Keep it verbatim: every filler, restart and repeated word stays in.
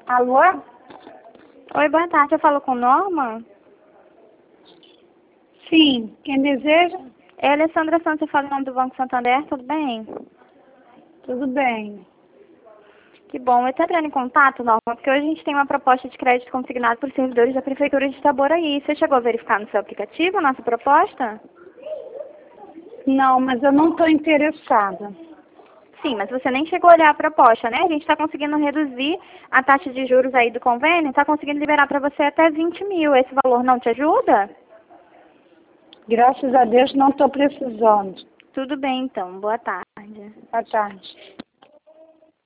Alô? Oi, boa tarde. Eu falo com Norma? Sim, quem deseja? É a Alessandra Santos, eu falo em nome do Banco Santander, tudo bem? Tudo bem. Que bom. Eu estou entrando em contato, Norma, porque hoje a gente tem uma proposta de crédito consignado por servidores da Prefeitura de Itaboraí. Você chegou a verificar no seu aplicativo a nossa proposta? Não, mas eu não estou interessada. Sim, mas você nem chegou a olhar a proposta, né? A gente está conseguindo reduzir a taxa de juros aí do convênio, está conseguindo liberar para você até vinte mil. Esse valor não te ajuda? Graças a Deus não estou precisando. Tudo bem, então. Boa tarde. Boa tarde.